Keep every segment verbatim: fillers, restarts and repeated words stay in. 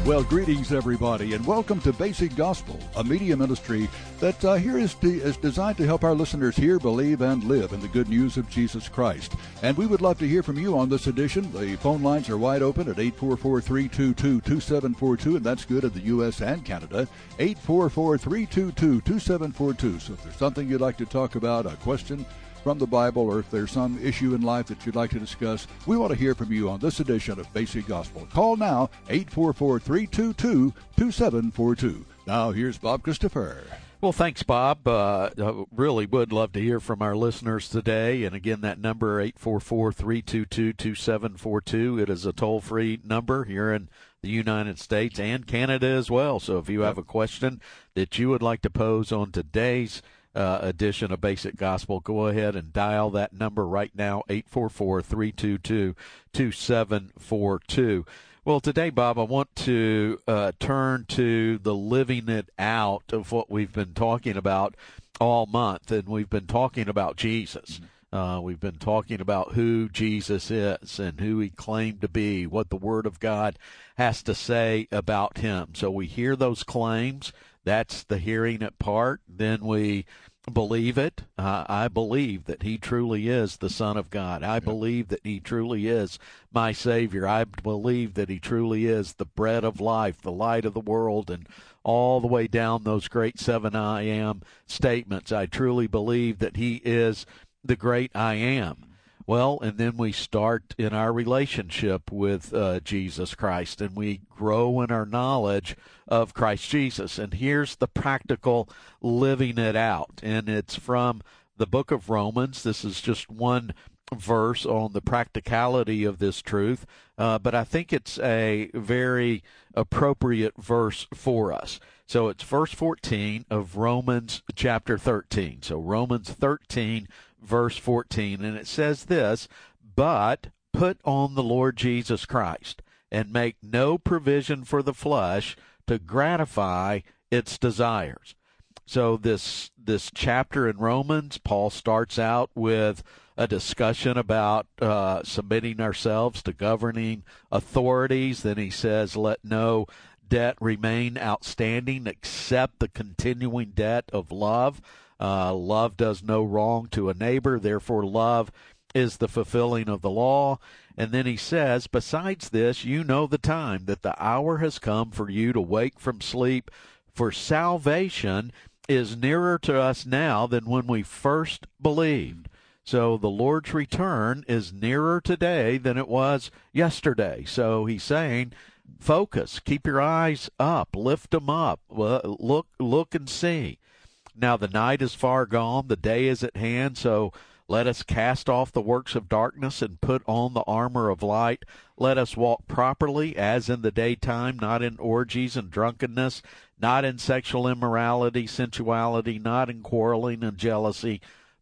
Well, greetings, everybody, and welcome to Basic Gospel, a media ministry that uh, here is, de- is designed to help our listeners hear, believe, and live in the good news of Jesus Christ. And we would love to hear from you on this edition. The phone lines are wide open at eight four four, three two two, two seven four two, and that's good in the U S and Canada, eight four four, three two two, two seven four two. So if there's something you'd like to talk about, a question from the Bible, or if there's some issue in life that you'd like to discuss, we want to hear from you on this edition of Basic Gospel. Call now, eight four four, three two two, two seven four two. Now, here's Bob Christopher. Well, thanks, Bob. Uh, I really would love to hear from our listeners today. And again, that number, eight four four, three two two, two seven four two. It is a toll-free number here in the United States and Canada as well. So if you have a question that you would like to pose on today's Uh, edition of Basic Gospel, go ahead and dial that number right now, eight four four, three two two, two seven four two. Well, today, Bob, I want to uh, turn to the living it out of what we've been talking about all month, and we've been talking about Jesus. Uh, we've been talking about who Jesus is and who he claimed to be, what the Word of God has to say about him. So we hear those claims. That's the hearing it part. Then we believe it. Uh, I believe that he truly is the Son of God. I yep. believe that he truly is my Savior. I believe that he truly is the bread of life, the light of the world, and all the way down those great seven I am statements. I truly believe that he is the great I am. Well, and then we start in our relationship with uh, Jesus Christ, and we grow in our knowledge of Christ Jesus. And here's the practical living it out, and it's from the book of Romans. This is just one verse on the practicality of this truth, uh, but I think it's a very appropriate verse for us. So it's verse fourteen of Romans chapter thirteen. So Romans thirteen, verse fourteen, and it says this, "But put on the Lord Jesus Christ, and make no provision for the flesh to gratify its desires." So this this chapter in Romans, Paul starts out with a discussion about uh, submitting ourselves to governing authorities. Then he says, "Let no debt remain outstanding except the continuing debt of love. Uh, love does no wrong to a neighbor, therefore love is the fulfilling of the law." And then he says, "Besides this, you know the time, that the hour has come for you to wake from sleep, for salvation is nearer to us now than when we first believed." So the Lord's return is nearer today than it was yesterday. So he's saying, focus, keep your eyes up, lift them up, look, look and see. Now the night is far gone, the day is at hand, so let us cast off the works of darkness and put on the armor of light. Let us walk properly as in the daytime, not in orgies and drunkenness, not in sexual immorality, sensuality, not in quarreling and jealousy,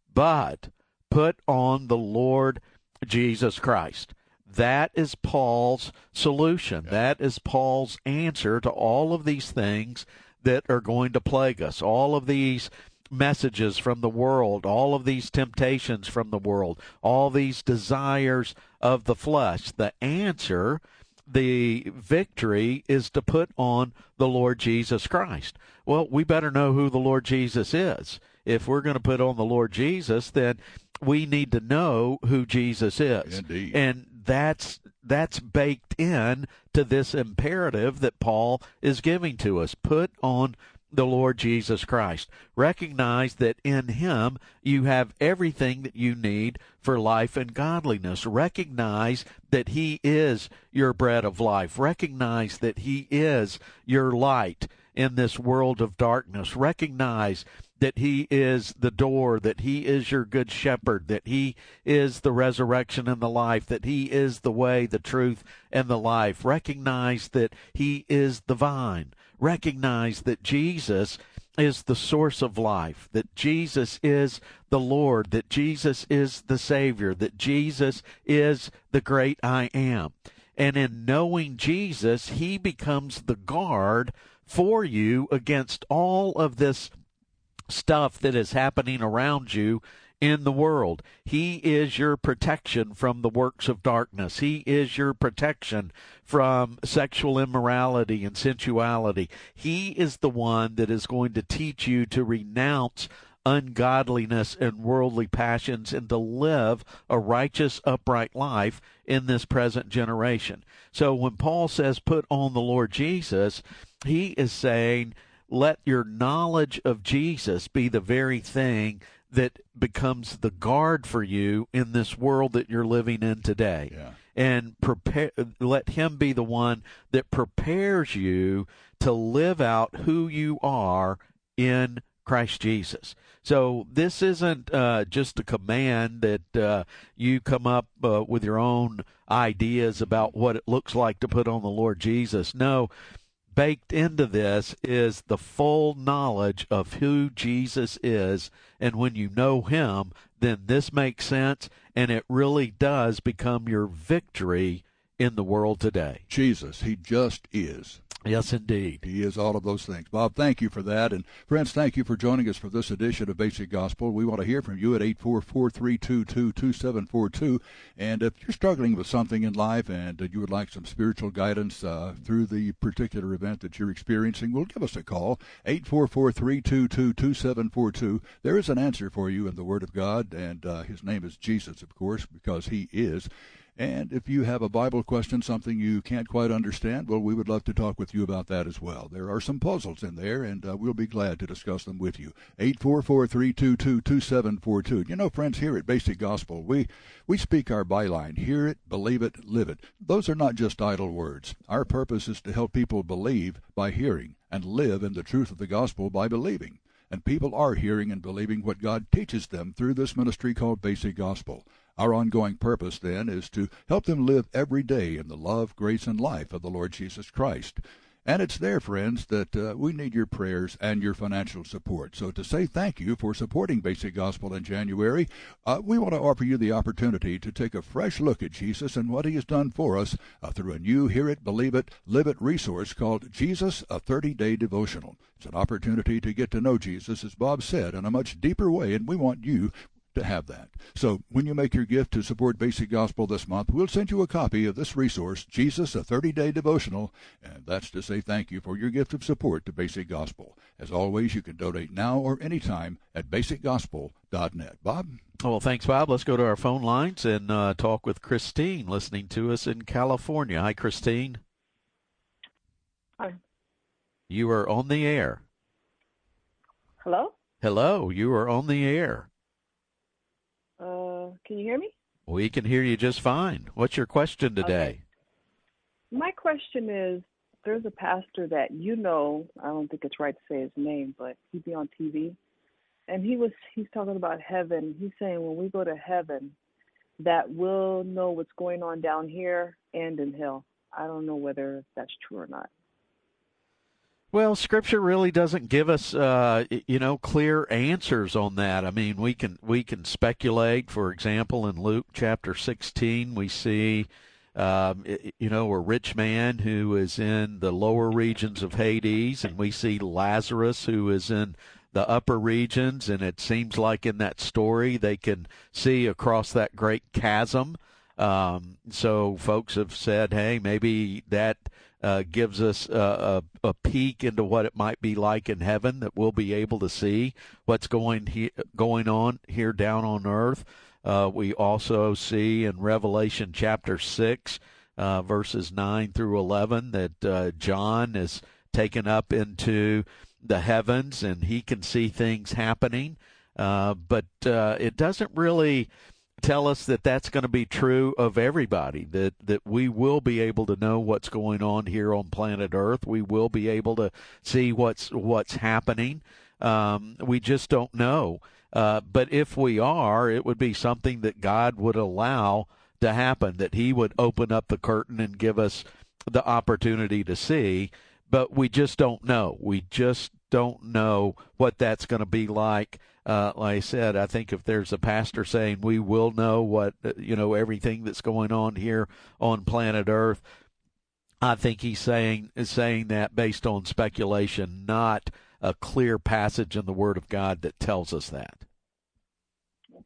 but put on the Lord Jesus Christ. That is Paul's solution. That is Paul's answer to all of these things that are going to plague us, all of these messages from the world, all of these temptations from the world, all these desires of the flesh. The answer, the victory, is to put on the Lord Jesus Christ. Well, we better know who the Lord Jesus is. If we're going to put on the Lord Jesus, then we need to know who Jesus is. Indeed. And that's that's baked in to this imperative that Paul is giving to us. Put on the Lord Jesus Christ. Recognize that in him you have everything that you need for life and godliness. Recognize that he is your bread of life. Recognize that he is your light in this world of darkness. Recognize that he is the door, that he is your good shepherd, that he is the resurrection and the life, that he is the way, the truth, and the life. Recognize that he is the vine. Recognize that Jesus is the source of life, that Jesus is the Lord, that Jesus is the Savior, that Jesus is the great I am. And in knowing Jesus, he becomes the guard for you against all of this stuff that is happening around you in the world. He is your protection from the works of darkness. He is your protection from sexual immorality and sensuality. He is the one that is going to teach you to renounce ungodliness and worldly passions and to live a righteous, upright life in this present generation. So when Paul says put on the Lord Jesus, he is saying let your knowledge of Jesus be the very thing that becomes the guard for you in this world that you're living in today. Yeah. And prepare, let him be the one that prepares you to live out who you are in Christ Jesus. So this isn't uh, just a command that uh, you come up uh, with your own ideas about what it looks like to put on the Lord Jesus. No, baked into this is the full knowledge of who Jesus is, and when you know him, then this makes sense, and it really does become your victory in the world today. Jesus, he just is. Yes, indeed. He is all of those things. Bob, thank you for that. And friends, thank you for joining us for this edition of Basic Gospel. We want to hear from you at eight four four, three two two, two seven four two. And if you're struggling with something in life and uh, you would like some spiritual guidance uh, through the particular event that you're experiencing, well, give us a call, eight four four, three two two, two seven four two. There is an answer for you in the Word of God, and uh, his name is Jesus, of course, because he is. And if you have a Bible question, something you can't quite understand, well, we would love to talk with you about that as well. There are some puzzles in there, and uh, we'll be glad to discuss them with you. eight four four, three two two, two seven four two. You know, friends, here at Basic Gospel, we, we speak our byline, hear it, believe it, live it. Those are not just idle words. Our purpose is to help people believe by hearing and live in the truth of the gospel by believing. And people are hearing and believing what God teaches them through this ministry called Basic Gospel. Our ongoing purpose, then, is to help them live every day in the love, grace, and life of the Lord Jesus Christ. And it's there, friends, that uh, we need your prayers and your financial support. So to say thank you for supporting Basic Gospel in January, uh, we want to offer you the opportunity to take a fresh look at Jesus and what he has done for us uh, through a new Hear It, Believe It, Live It resource called Jesus, a thirty-day Devotional. It's an opportunity to get to know Jesus, as Bob said, in a much deeper way, and we want you to have that. So when you make your gift to support Basic Gospel this month, we'll send you a copy of this resource, Jesus, a thirty-day Devotional, and that's to say thank you for your gift of support to Basic Gospel. As always, you can donate now or anytime at basic gospel dot net. Bob? Well, thanks, Bob. Let's go to our phone lines and uh, talk with Christine, listening to us in California. Hi, Christine. Hi. You are on the air. Hello? Hello, you are on the air. Uh, can you hear me? We can hear you just fine. What's your question today? Okay. My question is, there's a pastor that you know, I don't think it's right to say his name, but he'd be on T V, and he was he's talking about heaven. He's saying when we go to heaven, that we'll know what's going on down here and in hell. I don't know whether that's true or not. Well, Scripture really doesn't give us, uh, you know, clear answers on that. I mean, we can we can speculate. For example, in Luke chapter sixteen, we see, um, you know, a rich man who is in the lower regions of Hades, and we see Lazarus who is in the upper regions. And it seems like in that story they can see across that great chasm. Um, so folks have said, hey, maybe that uh, gives us a, a, a peek into what it might be like in heaven, that we'll be able to see what's going he, going on here down on earth. Uh, we also see in Revelation chapter six, uh, verses nine through eleven, that uh, John is taken up into the heavens and he can see things happening. Uh, but uh, it doesn't really tell us that that's going to be true of everybody, that that we will be able to know what's going on here on planet Earth. We will be able to see what's what's happening. Um, we just don't know. Uh, but if we are, it would be something that God would allow to happen, that he would open up the curtain and give us the opportunity to see. But we just don't know. We just don't know what that's going to be like. Uh, like I said, I think if there's a pastor saying we will know what, you know, everything that's going on here on planet Earth, I think he's saying is saying that based on speculation, not a clear passage in the Word of God that tells us that. Okay.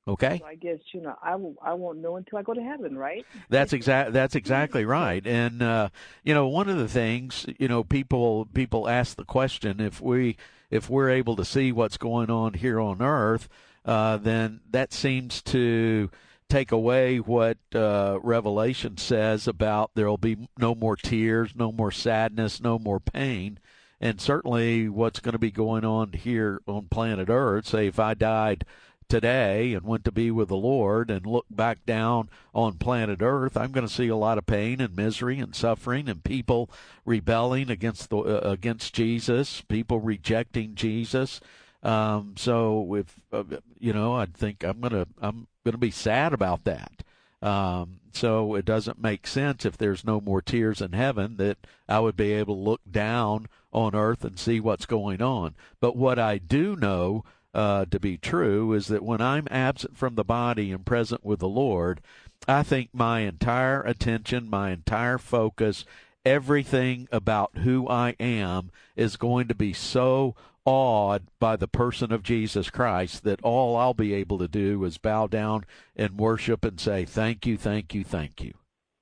Okay? So I guess, you know, I, will, I won't know until I go to heaven, right? That's exact. That's exactly right. And uh, you know, one of the things, you know, people people ask the question, if we if we're able to see what's going on here on earth, uh, then that seems to take away what uh, Revelation says about there will be no more tears, no more sadness, no more pain. And certainly what's going to be going on here on planet Earth, say if I died today and went to be with the Lord and look back down on planet Earth, I'm going to see a lot of pain and misery and suffering and people rebelling against the uh, against Jesus, people rejecting Jesus. Um, so if uh, you know, I think I'm gonna I'm gonna be sad about that. Um, so it doesn't make sense if there's no more tears in heaven that I would be able to look down on earth and see what's going on. But what I do know Uh, to be true is that when I'm absent from the body and present with the Lord, I think my entire attention, my entire focus, everything about who I am is going to be so awed by the person of Jesus Christ that all I'll be able to do is bow down and worship and say, thank you, thank you, thank you.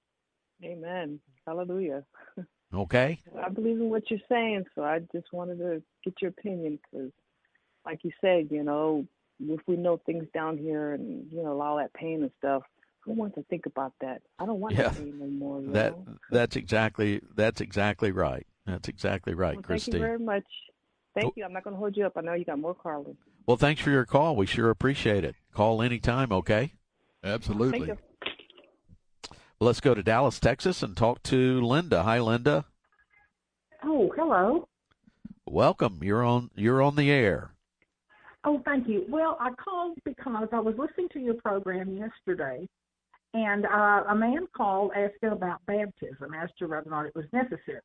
Amen. Hallelujah. Okay? I believe in what you're saying, so I just wanted to get your opinion because, like you said, you know, if we know things down here and, you know, all that pain and stuff, who wants to think about that? I don't want yeah. that pain anymore. You that know? that's exactly that's exactly right. That's exactly right, well, Christy. Thank you very much. Thank you. I'm not going to hold you up. I know you got more callers. Well, thanks for your call. We sure appreciate it. Call anytime, okay? Absolutely. Thank you. Well, let's go to Dallas, Texas, and talk to Linda. Hi, Linda. Oh, hello. Welcome. You're on. You're on the air. Oh, thank you. Well, I called because I was listening to your program yesterday, and uh, a man called asking about baptism as to whether or not it was necessary.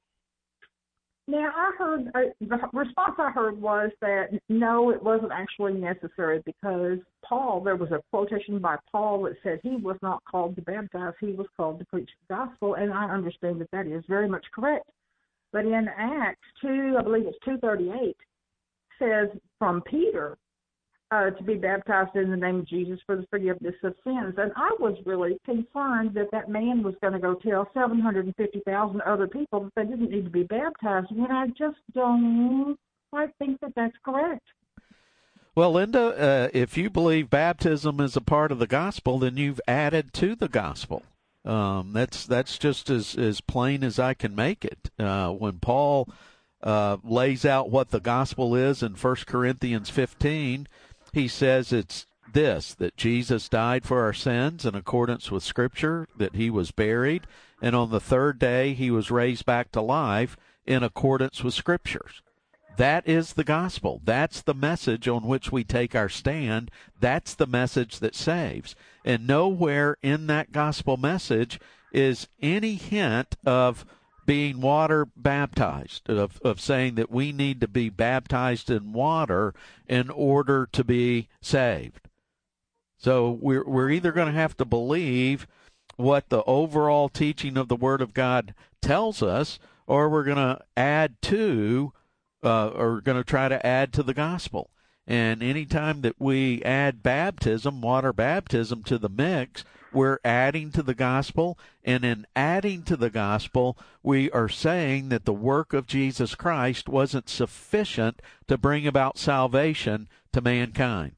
Now, I heard, uh, the response I heard was that no, it wasn't actually necessary because Paul, there was a quotation by Paul that said he was not called to baptize, he was called to preach the gospel, and I understand that that is very much correct. But in Acts two, I believe it's two thirty-eight, says from Peter, Uh, to be baptized in the name of Jesus for the forgiveness of sins. And I was really concerned that that man was going to go tell seven hundred fifty thousand other people that they didn't need to be baptized. And I just don't quite think that that's correct. Well, Linda, uh, if you believe baptism is a part of the gospel, then you've added to the gospel. Um, that's that's just as, as plain as I can make it. Uh, when Paul uh, lays out what the gospel is in First Corinthians fifteen, he says it's this, that Jesus died for our sins in accordance with Scripture, that he was buried, and on the third day he was raised back to life in accordance with Scriptures. That is the gospel. That's the message on which we take our stand. That's the message that saves. And nowhere in that gospel message is any hint of being water baptized, of, of saying that we need to be baptized in water in order to be saved. So we're, we're either going to have to believe what the overall teaching of the Word of God tells us, or we're going to add to, uh, or going to try to add to the gospel. And anytime that we add baptism, water baptism, to the mix, we're adding to the gospel, and in adding to the gospel, we are saying that the work of Jesus Christ wasn't sufficient to bring about salvation to mankind.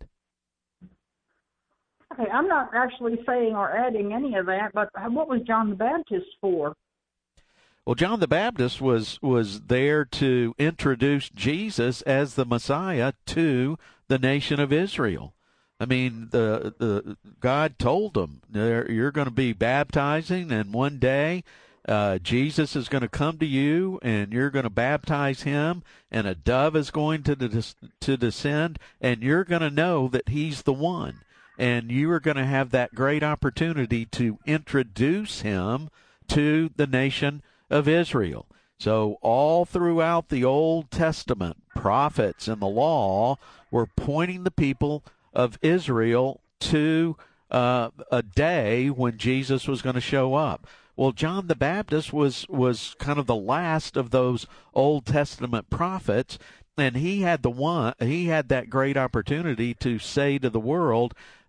Okay, I'm not actually saying or adding any of that, but what was John the Baptist for? Well, John the Baptist was, was there to introduce Jesus as the Messiah to the nation of Israel. I mean, the the God told them, you're going to be baptizing, and one day uh, Jesus is going to come to you, and you're going to baptize him, and a dove is going to des- to descend, and you're going to know that he's the one. And you are going to have that great opportunity to introduce him to the nation of Israel. So all throughout the Old Testament, prophets and the law were pointing the people of Israel to uh, a day when Jesus was going to show up. Well, John the Baptist was, was kind of the last of those Old Testament prophets, and he had the one he had that great opportunity to say to the world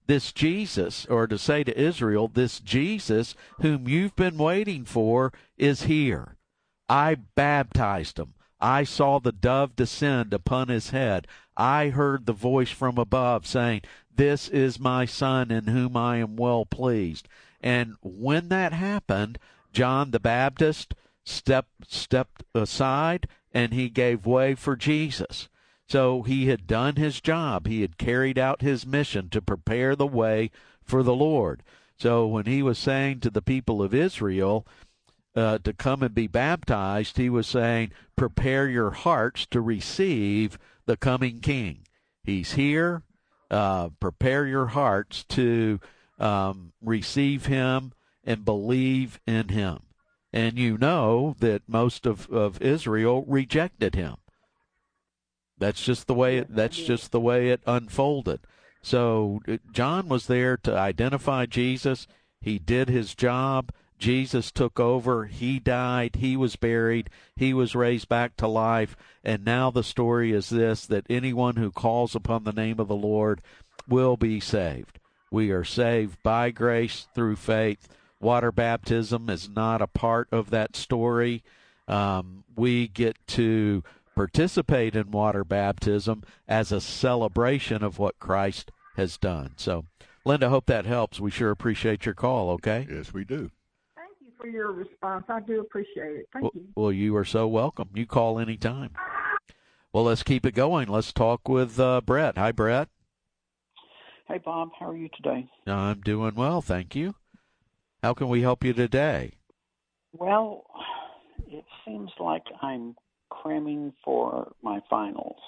this Jesus, or to say to Israel, this Jesus whom you've been waiting for is here. I baptized him. I saw the dove descend upon his head. I heard the voice from above saying, this is my Son in whom I am well pleased. And when that happened, John the Baptist stepped, stepped aside, and he gave way for Jesus. So he had done his job. He had carried out his mission to prepare the way for the Lord. So when he was saying to the people of Israel uh, to come and be baptized, he was saying, prepare your hearts to receive the coming King. He's here. Uh, prepare your hearts to um, receive him and believe in him. And you know that most of, of Israel rejected him. That's just the way it, that's just the way it unfolded. So John was there to identify Jesus. He did his job. Jesus took over. He died. He was buried. He was raised back to life. And now the story is this, that anyone who calls upon the name of the Lord will be saved. We are saved by grace through faith. Water baptism is not a part of that story. Um, we get to participate in water baptism as a celebration of what Christ has done. So, Linda, hope that helps. We sure appreciate your call, okay? Yes, we do. Thank you for your response. I do appreciate it. Thank well, you. Well, you are so welcome. You call anytime. Well, let's keep it going. Let's talk with uh, Brett. Hi, Brett. Hey, Bob. How are you today? I'm doing well, thank you. How can we help you today? Well, it seems like I'm cramming for my finals.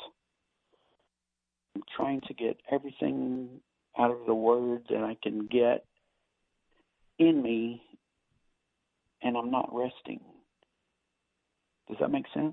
I'm trying to get everything out of the Word that I can get in me, and I'm not resting. Does that make sense?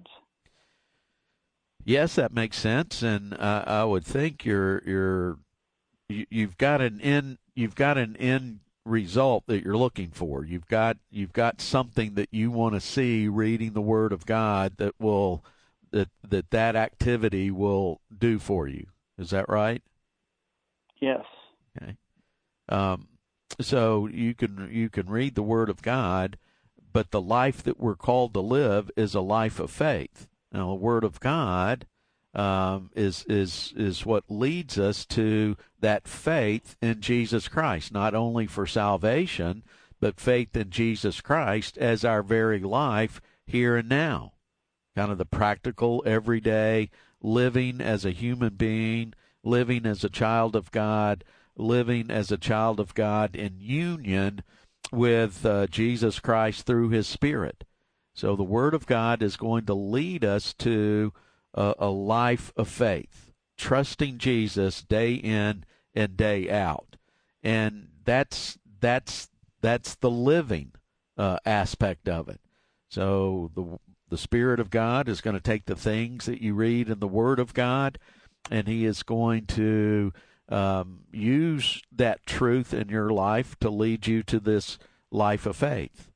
Yes, that makes sense, and uh, I would think you're you're you, you've got an end you've got an end result that you're looking for. You've got you've got something that you want to see reading the Word of God that will that that that activity will do for you. Is that right? Yes. Okay. Um, so you can you can read the Word of God, but the life that we're called to live is a life of faith. Now, the Word of God um, is is is what leads us to that faith in Jesus Christ, not only for salvation, but faith in Jesus Christ as our very life here and now. Kind of the practical, everyday living as a human being, living as a child of God, living as a child of God in union with uh, Jesus Christ through His Spirit. So the Word of God is going to lead us to a, a life of faith, trusting Jesus day in and day out, and that's that's that's the living uh, aspect of it. So the the Spirit of God is going to take the things that you read in the Word of God, and He is going to um, use that truth in your life to lead you to this life of faith.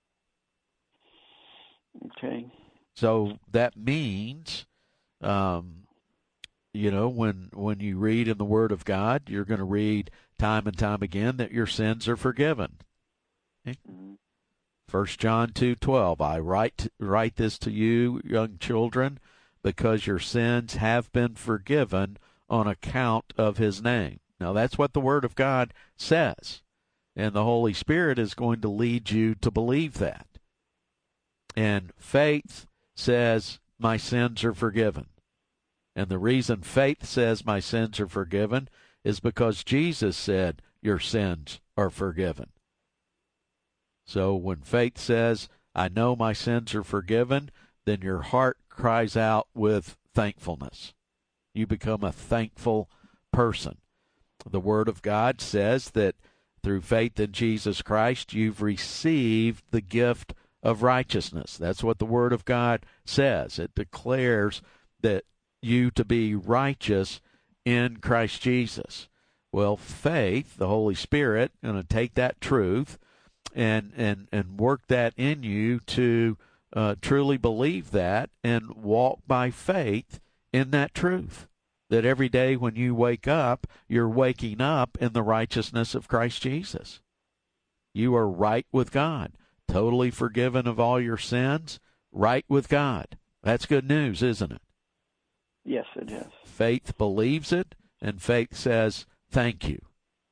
Okay. So that means, um, you know, when when you read in the Word of God, you're going to read time and time again that your sins are forgiven. Okay? Mm-hmm. First John two twelve, I write write this to you, young children, because your sins have been forgiven on account of His name. Now, that's what the Word of God says, and the Holy Spirit is going to lead you to believe that. And faith says, my sins are forgiven. And the reason faith says my sins are forgiven is because Jesus said your sins are forgiven. So when faith says, I know my sins are forgiven, then your heart cries out with thankfulness. You become a thankful person. The Word of God says that through faith in Jesus Christ, you've received the gift of righteousness. That's what the Word of God says. It declares that you to be righteous in Christ Jesus. Well, faith, the Holy Spirit, going to take that truth and and and work that in you to uh, truly believe that and walk by faith in that truth. that every day when you wake up, you're waking up in the righteousness of Christ Jesus. You are right with God, totally forgiven of all your sins, right with God. That's good news, isn't it? Yes, it is. Faith believes it, and faith says, thank you.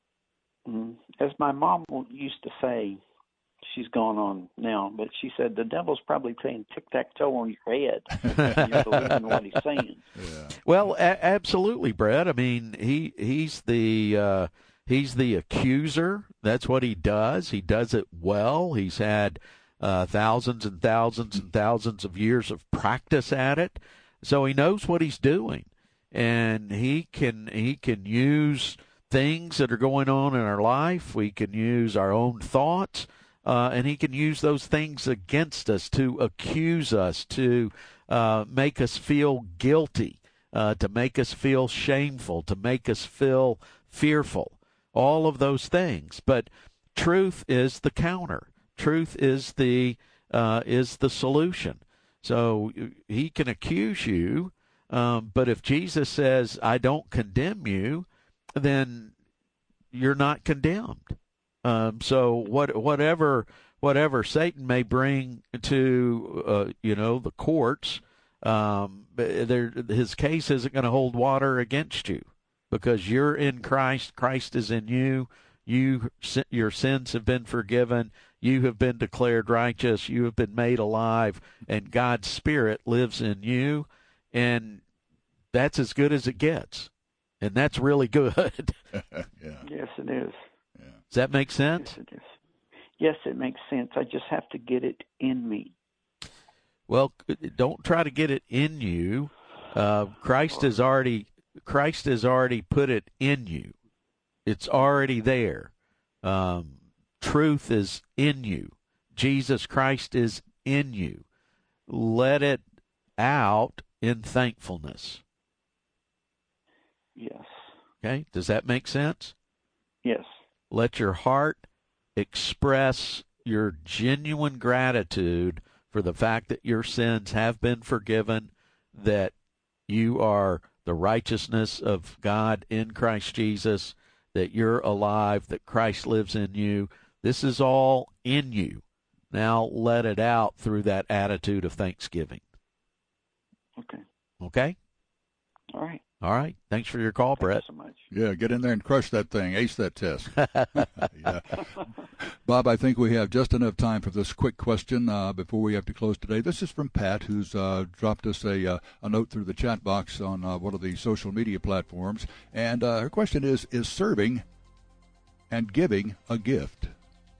Mm. As my mom used to say, she's gone on now, but she said, the devil's probably playing tic-tac-toe on your head. You're believing what he's saying. Yeah. Well, a- absolutely, Brett. I mean, he he's the uh, he's the accuser. That's what he does. He does it well. He's had uh, thousands and thousands and thousands of years of practice at it, so he knows what he's doing, and he can he can use things that are going on in our life. We can use our own thoughts. Uh, and he can use those things against us to accuse us, to uh, make us feel guilty, uh, to make us feel shameful, to make us feel fearful, all of those things. But truth is the counter. Truth is the uh, is the solution. So he can accuse you, um, but if Jesus says, I don't condemn you, then you're not condemned. Um, so what, whatever, whatever Satan may bring to, uh, you know, the courts, um, there, his case isn't going to hold water against you because you're in Christ. Christ is in you. You, your sins have been forgiven. You have been declared righteous. You have been made alive, and God's Spirit lives in you. And that's as good as it gets. And that's really good. Yeah. Yes, it is. Does that make sense? Yes, it is. Yes, it makes sense. I just have to get it in me. Well, don't try to get it in you. Uh, Christ has already Christ has already put it in you. It's already there. Um, truth is in you. Jesus Christ is in you. Let it out in thankfulness. Yes. Okay. Does that make sense? Yes. Let your heart express your genuine gratitude for the fact that your sins have been forgiven, that you are the righteousness of God in Christ Jesus, that you're alive, that Christ lives in you. This is all in you. Now let it out through that attitude of thanksgiving. Okay. Okay? All right. All right. Thanks for your call, Thank Brett. you so much. Yeah, get in there and crush that thing. Ace that test. Yeah. Bob, I think we have just enough time for this quick question uh, before we have to close today. This is from Pat, who's uh, dropped us a, uh, a note through the chat box on uh, one of the social media platforms. And uh, her question is, is serving and giving a gift?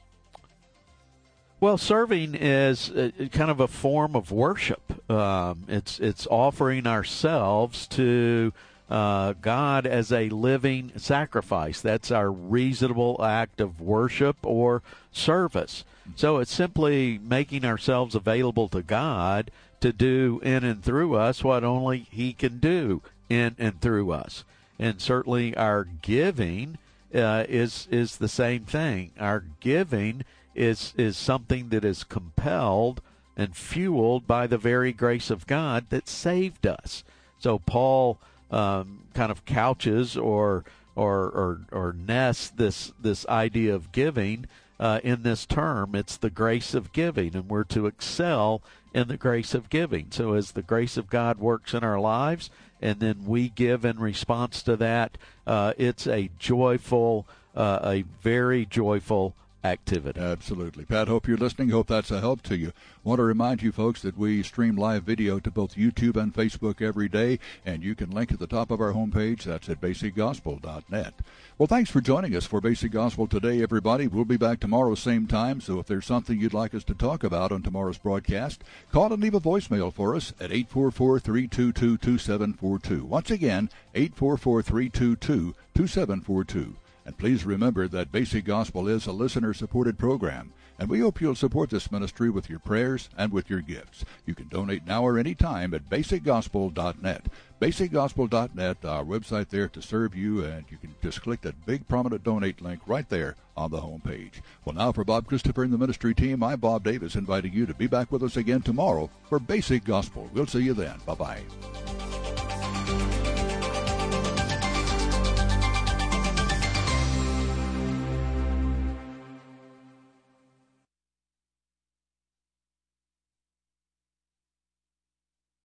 Well, serving is a, kind of a form of worship. Um, it's it's offering ourselves to uh, God as a living sacrifice. That's our reasonable act of worship or service. So it's simply making ourselves available to God to do in and through us what only He can do in and through us. And certainly our giving uh, is is the same thing. Our giving is is something that is compelled and fueled by the very grace of God that saved us. So Paul um, kind of couches or or or, or nests this this idea of giving uh, in this term. It's the grace of giving, and we're to excel in the grace of giving. So as the grace of God works in our lives, and then we give in response to that, uh, it's a joyful, uh, a very joyful activity. Absolutely. Pat, hope you're listening. Hope that's a help to you. Want to remind you folks that we stream live video to both YouTube and Facebook every day, and you can link at the top of our homepage. That's at basic gospel dot net. Well, thanks for joining us for Basic Gospel today, everybody. We'll be back tomorrow, same time, so if there's something you'd like us to talk about on tomorrow's broadcast, call and leave a voicemail for us at eight four four, three two two, two seven four two. Once again, eight four four, three two two, two seven four two. And please remember that Basic Gospel is a listener-supported program, and we hope you'll support this ministry with your prayers and with your gifts. You can donate now or any time at basic gospel dot net. basic gospel dot net, our website there to serve you, and you can just click that big prominent donate link right there on the home page. Well, now for Bob Christopher and the ministry team, I'm Bob Davis, inviting you to be back with us again tomorrow for Basic Gospel. We'll see you then. Bye-bye.